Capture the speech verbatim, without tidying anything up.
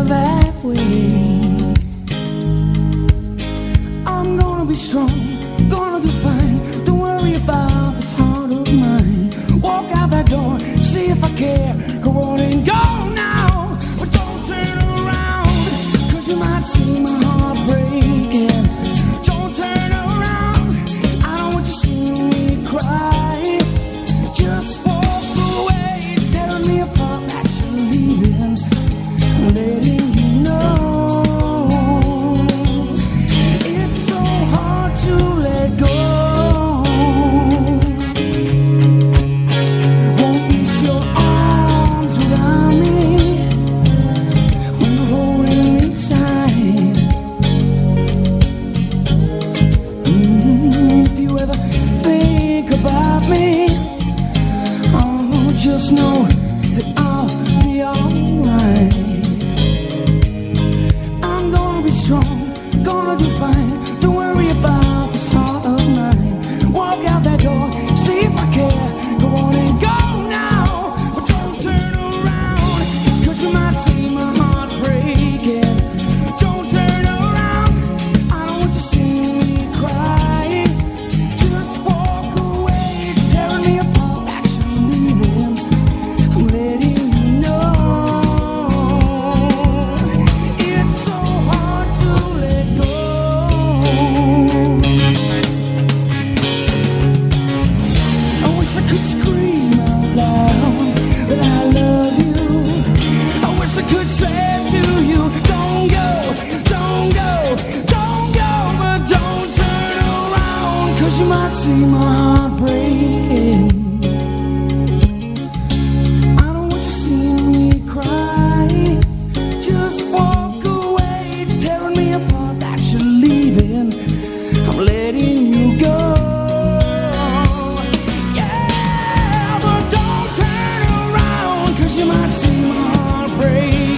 that way. I'm gonna be strong, gonna do fine. Don't worry about this heart of mine. Walk out that door, see if I care. Go on and go now, but don't turn around, cause you might see my heart breaking. Don't turn around, I don't want you seeing me cry. Just walk away, it's tearing me apart that you're leaving. I'm letting you know it's so hard to let go. Won't miss your arms around me when you're holding me tight. Mm, if you ever think about me, oh, just know that I'll be alright. I'm gonna be strong, gonna do fine. Don't worry about this heart of mine. Walk out that door, see if I care. Go on and go now, but don't turn around, cause you might see my heart breaking. Don't turn around, I don't want you seeing me cry. Just walk away, it's tearing me apart that you're leaving. I'm letting you know it's so hard to let go. I wish I could scream out loud that I love you. I wish I could say to you, don't go, don't go, don't go, but don't turn around, cause you might see my heart breaking. I don't want you seeing me cry. Just walk away, it's tearing me apart that you're leaving. I'm letting you go. Yeah, but don't turn around, cause you might see my heart break.